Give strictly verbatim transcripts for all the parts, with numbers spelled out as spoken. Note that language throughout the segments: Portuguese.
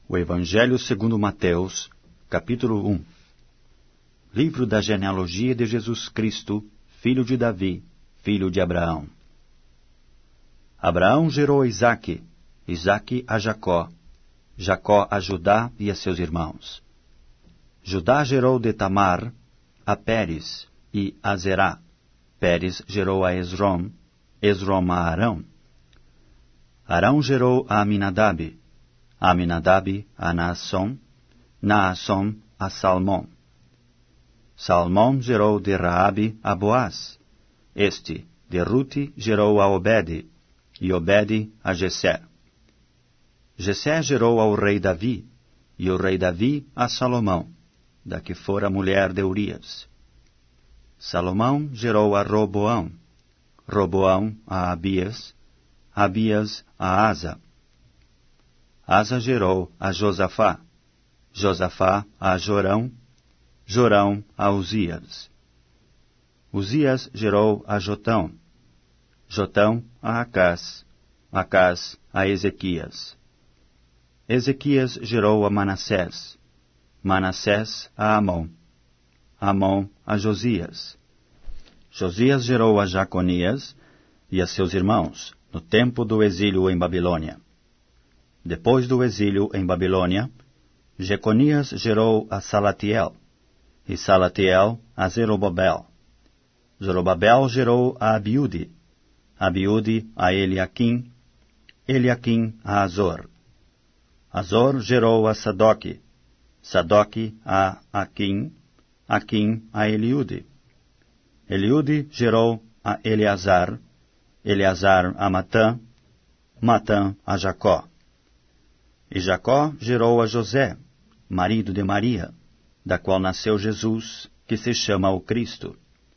O Evangelho segundo Mateus, capítulo um. Livro da genealogia de Jesus Cristo, filho de Davi, filho de Abraão. Abraão gerou a Isaque, Isaque a Jacó, Jacó a Judá e a seus irmãos. Judá gerou de Tamar a Pérez e a Zerá. Pérez gerou a Esrom, Esrom a Arão. Arão gerou a Aminadab, Aminadab a Naasson, Naasson a Salmão. Salmão gerou de Raabe a Boaz. Este, de Rute, gerou a Obede, e Obede a Jessé. Jessé gerou ao rei Davi, e o rei Davi a Salomão, da que fora mulher de Urias. Salomão gerou a Roboão, Roboão a Abias, Abias a Asa. Asa gerou a Josafá, Josafá a Jorão, Jorão a Uzias. Uzias gerou a Jotão, Jotão a Acás, Acás a Ezequias. Ezequias gerou a Manassés, Manassés a Amon, Amon a Josias. Josias gerou a Jaconias e a seus irmãos, no tempo do exílio em Babilônia. Depois do exílio em Babilônia, Jeconias gerou a Salatiel, e Salatiel a Zerobabel. Zorobabel gerou a Abiúde, Abiúde a Eliaquim, Eliaquim a Azor. Azor gerou a Sadoque, Sadoque a Aquim, Aquim a Eliúde. Eliúde gerou a Eleazar, Eleazar a Matã, Matã a Jacó. E Jacó gerou a José, marido de Maria, da qual nasceu Jesus, que se chama o Cristo.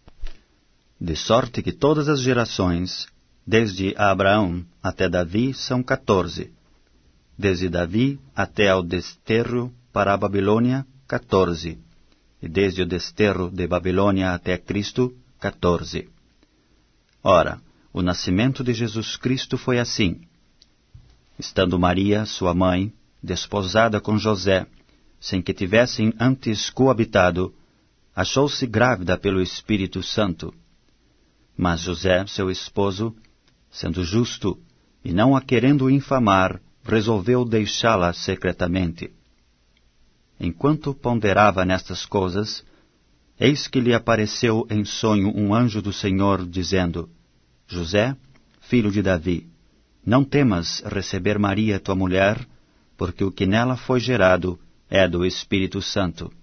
De sorte que todas as gerações, desde Abraão até Davi, são quatorze. Desde Davi até o desterro para a Babilônia, quatorze. E desde o desterro de Babilônia até Cristo, quatorze. Ora, o nascimento de Jesus Cristo foi assim. Estando Maria, sua mãe, desposada com José, sem que tivessem antes coabitado, achou-se grávida pelo Espírito Santo. Mas José, seu esposo, sendo justo e não a querendo infamar, resolveu deixá-la secretamente. Enquanto ponderava nestas coisas, eis que lhe apareceu em sonho um anjo do Senhor, dizendo: José, filho de Davi, não temas receber Maria, tua mulher, porque o que nela foi gerado é do Espírito Santo.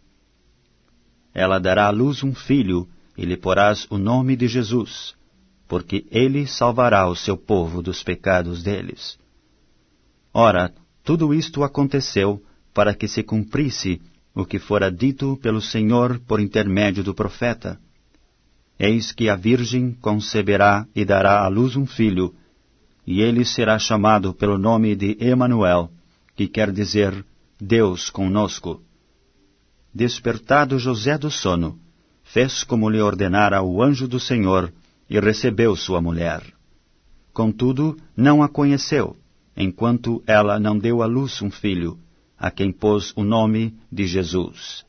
Ela dará à luz um filho, e lhe porás o nome de Jesus, porque ele salvará o seu povo dos pecados deles. Ora, tudo isto aconteceu para que se cumprisse o que fora dito pelo Senhor por intermédio do profeta. Eis que a Virgem conceberá e dará à luz um filho, e ele será chamado pelo nome de Emanuel, que quer dizer Deus conosco. Despertado José do sono, fez como lhe ordenara o anjo do Senhor, e recebeu sua mulher. Contudo, não a conheceu, enquanto ela não deu à luz um filho, a quem pôs o nome de Jesus.